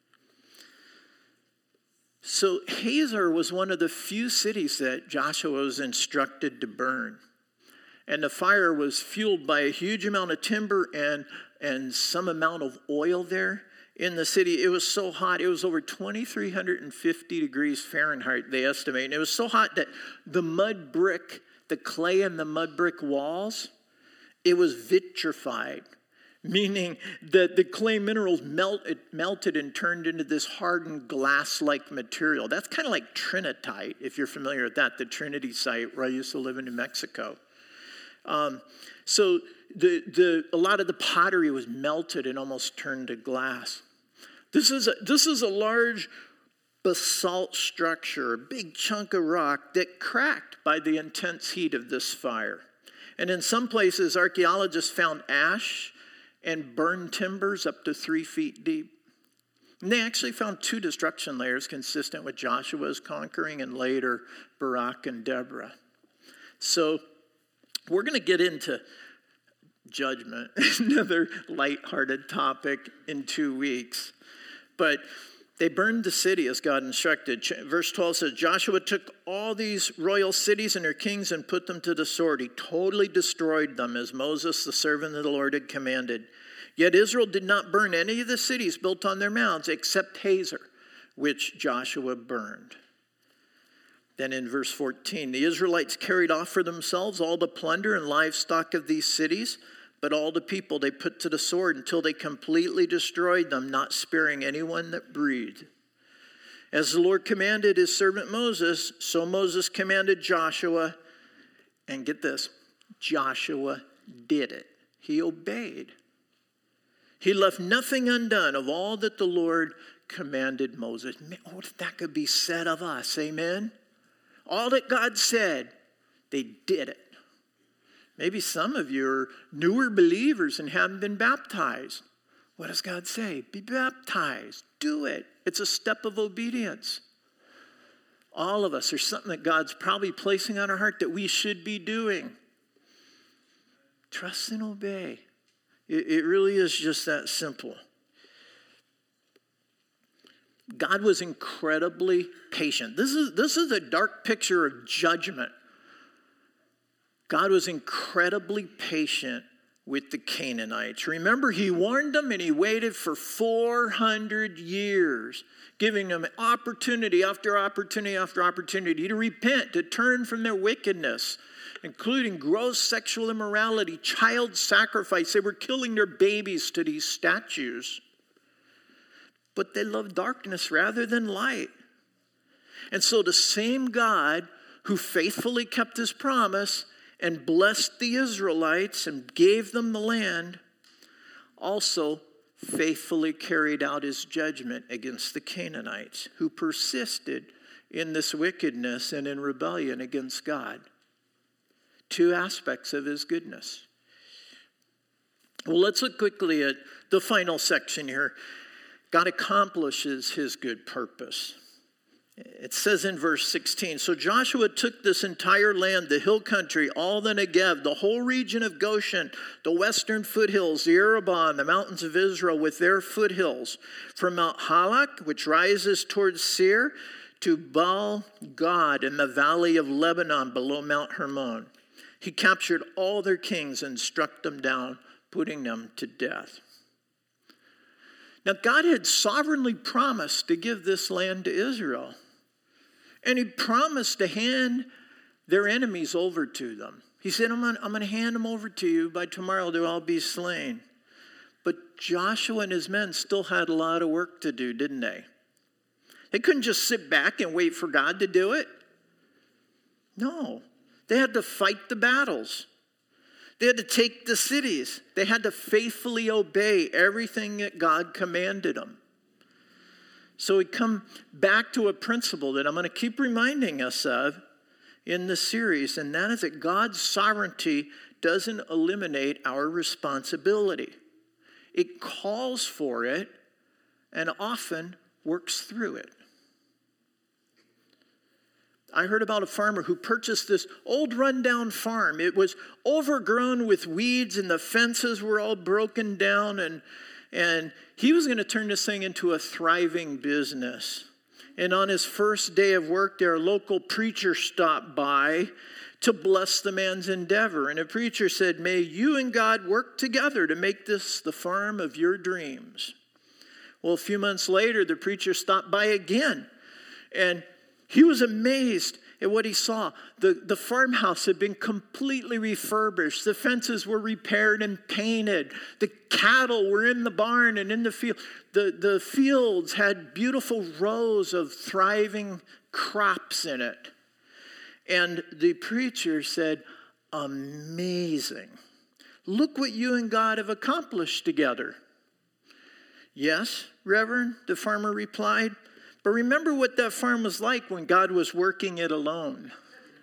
So Hazor was one of the few cities that Joshua was instructed to burn. And the fire was fueled by a huge amount of timber and, and some amount of oil there in the city. It was so hot. It was over two thousand three hundred fifty degrees Fahrenheit, they estimate. And it was so hot that the mud brick, the clay in the mud brick walls, it was vitrified, meaning that the clay minerals melt, it melted and turned into this hardened glass-like material. That's kind of like Trinitite, if you're familiar with that, the Trinity site where I used to live in New Mexico. Um, so the, the, a lot of the pottery was melted and almost turned to glass. This is a, this is a large basalt structure, a big chunk of rock that cracked by the intense heat of this fire. And in some places, archaeologists found ash and burned timbers up to three feet deep. And they actually found two destruction layers consistent with Joshua's conquering and later Barak and Deborah. So we're going to get into judgment, another lighthearted topic in two weeks. But they burned the city as God instructed. Verse twelve says, Joshua took all these royal cities and their kings and put them to the sword. He totally destroyed them as Moses, the servant of the Lord, had commanded. Yet Israel did not burn any of the cities built on their mounds except Hazor, which Joshua burned. Then in verse fourteen, the Israelites carried off for themselves all the plunder and livestock of these cities, but all the people they put to the sword until they completely destroyed them, not sparing anyone that breathed. As the Lord commanded his servant Moses, so Moses commanded Joshua, and get this, Joshua did it. He obeyed. He left nothing undone of all that the Lord commanded Moses. Oh, that could be said of us, amen? All that God said, they did it. Maybe some of you are newer believers and haven't been baptized. What does God say? Be baptized. Do it. It's a step of obedience. All of us, there's something that God's probably placing on our heart that we should be doing. Trust and obey. It, it really is just that simple. God was incredibly patient. This is, this is a dark picture of judgment. God was incredibly patient with the Canaanites. Remember, he warned them and he waited for four hundred years, giving them opportunity after opportunity after opportunity to repent, to turn from their wickedness, including gross sexual immorality, child sacrifice. They were killing their babies to these statues. But they loved darkness rather than light. And so the same God who faithfully kept his promise and blessed the Israelites and gave them the land, also faithfully carried out his judgment against the Canaanites, who persisted in this wickedness and in rebellion against God. Two aspects of his goodness. Well, let's look quickly at the final section here. God accomplishes his good purpose. It says in verse sixteen, so Joshua took this entire land, the hill country, all the Negev, the whole region of Goshen, the western foothills, the Arabah, the mountains of Israel with their foothills, from Mount Halak, which rises towards Seir, to Baal Gad in the valley of Lebanon below Mount Hermon. He captured all their kings and struck them down, putting them to death. Now, God had sovereignly promised to give this land to Israel. And he promised to hand their enemies over to them. He said, I'm going I'm to hand them over to you. By tomorrow, they'll all be slain. But Joshua and his men still had a lot of work to do, didn't they? They couldn't just sit back and wait for God to do it. No. They had to fight the battles. They had to take the cities. They had to faithfully obey everything that God commanded them. So we come back to a principle that I'm going to keep reminding us of in the series, and that is that God's sovereignty doesn't eliminate our responsibility. It calls for it and often works through it. I heard about a farmer who purchased this old rundown farm. It was overgrown with weeds and the fences were all broken down, and And he was going to turn this thing into a thriving business. And on his first day of work there, a local preacher stopped by to bless the man's endeavor. And the preacher said, may you and God work together to make this the farm of your dreams. Well, a few months later, the preacher stopped by again. And he was amazed at what he saw. The, the farmhouse had been completely refurbished. The fences were repaired and painted. The cattle were in the barn and in the field. The, the fields had beautiful rows of thriving crops in it. And the preacher said, amazing. Look what you and God have accomplished together. Yes, Reverend, the farmer replied. But remember what that farm was like when God was working it alone.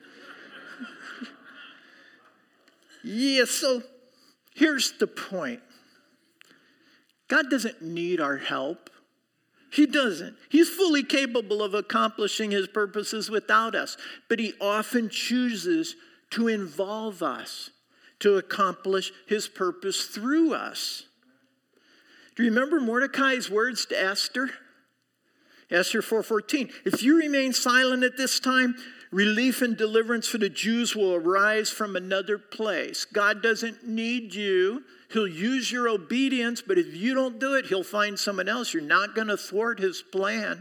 Yeah, so here's the point. God doesn't need our help. He doesn't. He's fully capable of accomplishing his purposes without us. But he often chooses to involve us to accomplish his purpose through us. Do you remember Mordecai's words to Esther? Esther four fourteen, if you remain silent at this time, relief and deliverance for the Jews will arise from another place. God doesn't need you. He'll use your obedience, but if you don't do it, he'll find someone else. You're not going to thwart his plan.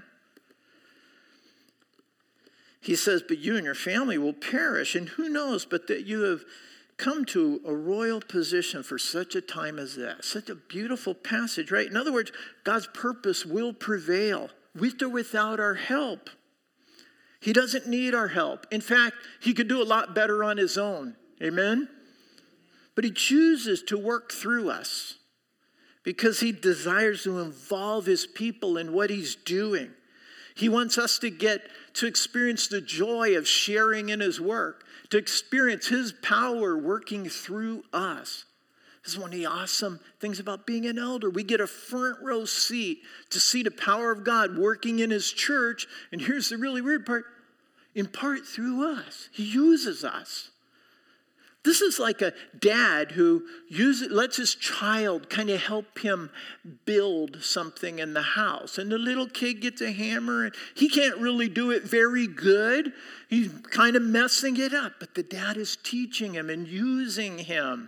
He says, but you and your family will perish. And who knows but that you have come to a royal position for such a time as that. Such a beautiful passage, right? In other words, God's purpose will prevail. With or without our help. He doesn't need our help. In fact, he could do a lot better on his own. Amen? But he chooses to work through us because he desires to involve his people in what he's doing. He wants us to get to experience the joy of sharing in his work, to experience his power working through us. This is one of the awesome things about being an elder. We get a front row seat to see the power of God working in his church. And here's the really weird part. In part through us. He uses us. This is like a dad who uses, lets his child kind of help him build something in the house. And the little kid gets a hammer and he can't really do it very good. He's kind of messing it up. But the dad is teaching him and using him.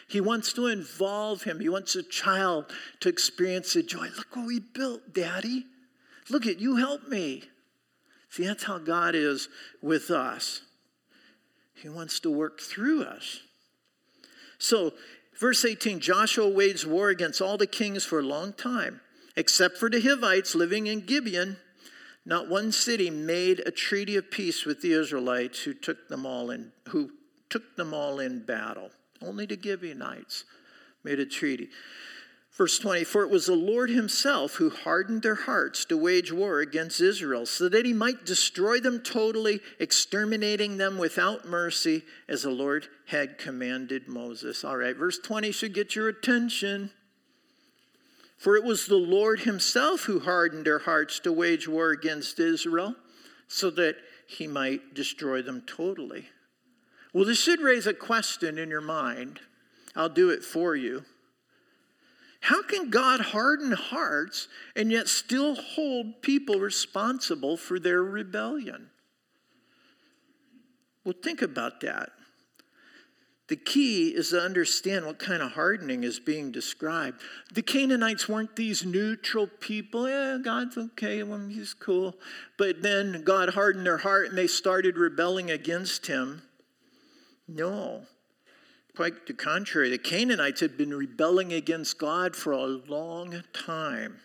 He wants to involve him. He wants a child to experience the joy. Look what we built, Daddy. Look at you, help me. See, that's how God is with us. He wants to work through us. So, verse eighteen, Joshua waged war against all the kings for a long time, except for the Hivites living in Gibeon. Not one city made a treaty of peace with the Israelites who took them all in, who took them all in battle. Only the Gibeonites made a treaty. Verse twenty, for it was the Lord himself who hardened their hearts to wage war against Israel, so that he might destroy them totally, exterminating them without mercy, as the Lord had commanded Moses. All right, verse twenty should get your attention. For it was the Lord himself who hardened their hearts to wage war against Israel, so that he might destroy them totally. Well, this should raise a question in your mind. I'll do it for you. How can God harden hearts and yet still hold people responsible for their rebellion? Well, think about that. The key is to understand what kind of hardening is being described. The Canaanites weren't these neutral people. Yeah, God's okay, well, he's cool. But then God hardened their heart and they started rebelling against him. No. Quite the contrary. The Canaanites had been rebelling against God for a long time.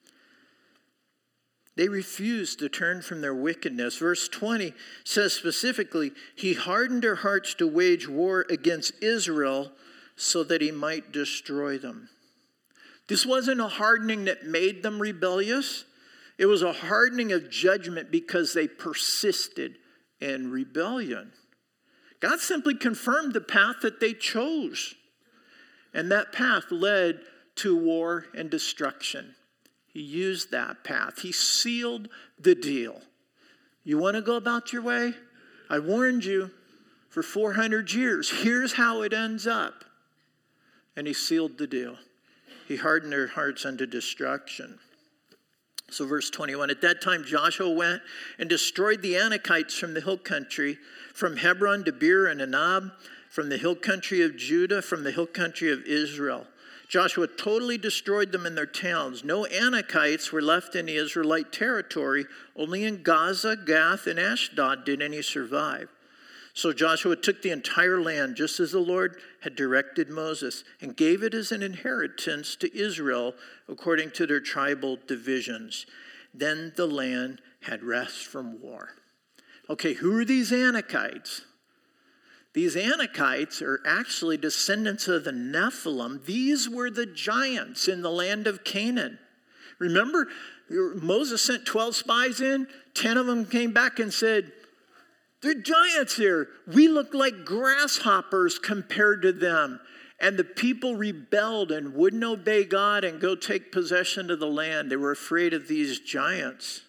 They refused to turn from their wickedness. Verse twenty says specifically, he hardened their hearts to wage war against Israel so that he might destroy them. This wasn't a hardening that made them rebellious. It was a hardening of judgment because they persisted in rebellion. God simply confirmed the path that they chose. And that path led to war and destruction. He used that path. He sealed the deal. You want to go about your way? I warned you for four hundred years. Here's how it ends up. And he sealed the deal. He hardened their hearts unto destruction. So verse twenty-one, at that time Joshua went and destroyed the Anakites from the hill country, from Hebron to Beer and Anab, from the hill country of Judah, from the hill country of Israel. Joshua totally destroyed them in their towns. No Anakites were left in the Israelite territory. Only in Gaza, Gath, and Ashdod did any survive. So Joshua took the entire land, just as the Lord had directed Moses, and gave it as an inheritance to Israel according to their tribal divisions. Then the land had rest from war. Okay, who are these Anakites? These Anakites are actually descendants of the Nephilim. These were the giants in the land of Canaan. Remember, Moses sent twelve spies in. Ten of them came back and said, they're giants here. We look like grasshoppers compared to them. And the people rebelled and wouldn't obey God and go take possession of the land. They were afraid of these giants.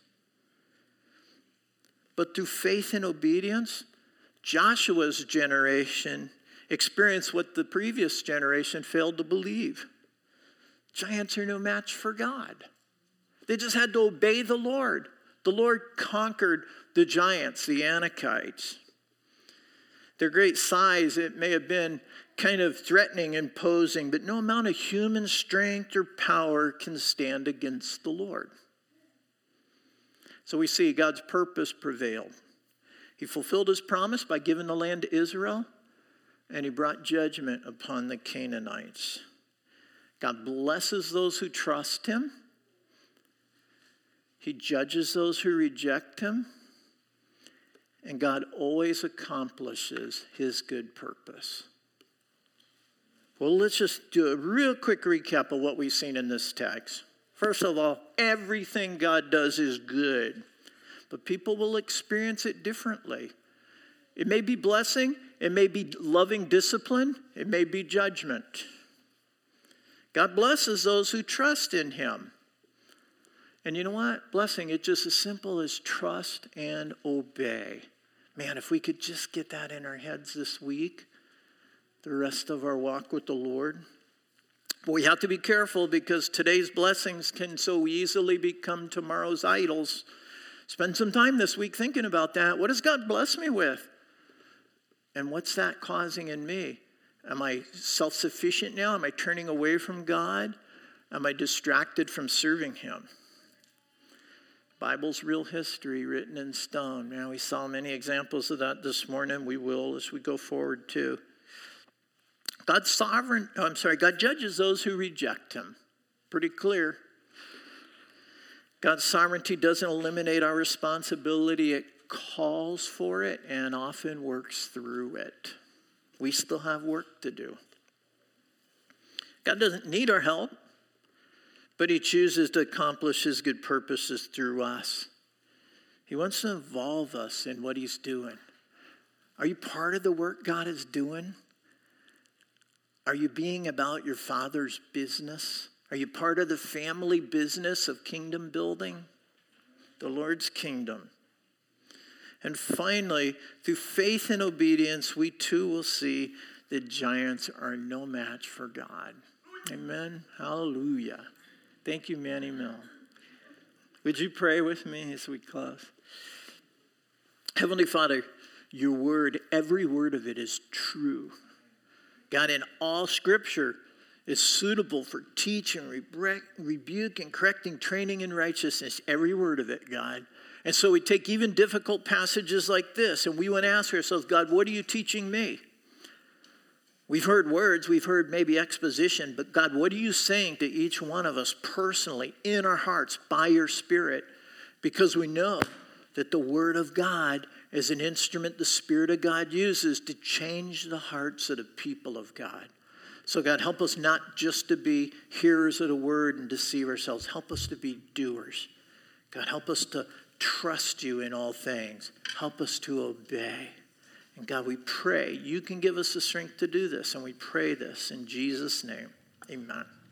But through faith and obedience, Joshua's generation experienced what the previous generation failed to believe. Giants are no match for God. They just had to obey the Lord. The Lord conquered the giants, the Anakites. Their great size, it may have been kind of threatening, imposing, but no amount of human strength or power can stand against the Lord. So we see God's purpose prevailed. He fulfilled his promise by giving the land to Israel, and he brought judgment upon the Canaanites. God blesses those who trust him. He judges those who reject him. And God always accomplishes his good purpose. Well, let's just do a real quick recap of what we've seen in this text. First of all, everything God does is good, but people will experience it differently. It may be blessing, it may be loving discipline, it may be judgment. God blesses those who trust in him. And you know what? Blessing, it's just as simple as trust and obey. Man, if we could just get that in our heads this week, the rest of our walk with the Lord. But we have to be careful because today's blessings can so easily become tomorrow's idols. Spend some time this week thinking about that. What does God bless me with? And what's that causing in me? Am I self-sufficient now? Am I turning away from God? Am I distracted from serving him? Bible's real history written in stone. Now, we saw many examples of that this morning. We will as we go forward too. God's sovereign, oh, I'm sorry, God judges those who reject him. Pretty clear. God's sovereignty doesn't eliminate our responsibility. It calls for it and often works through it. We still have work to do. God doesn't need our help, but he chooses to accomplish his good purposes through us. He wants to involve us in what he's doing. Are you part of the work God is doing? Are you being about your Father's business? Are you part of the family business of kingdom building? The Lord's kingdom. And finally, through faith and obedience, we too will see that giants are no match for God. Amen. Hallelujah. Thank you, Manny Mill. Would you pray with me as we close? Heavenly Father, your word, every word of it is true. God, in all scripture is suitable for teaching, rebuking, correcting, training in righteousness. Every word of it, God. And so we take even difficult passages like this and we want to ask ourselves, God, what are you teaching me? We've heard words, we've heard maybe exposition, but God, what are you saying to each one of us personally in our hearts by your Spirit? Because we know that the Word of God is an instrument the Spirit of God uses to change the hearts of the people of God. So God, help us not just to be hearers of the Word and deceive ourselves. Help us to be doers. God, help us to trust you in all things. Help us to obey. And God, we pray you can give us the strength to do this. And we pray this in Jesus' name. Amen.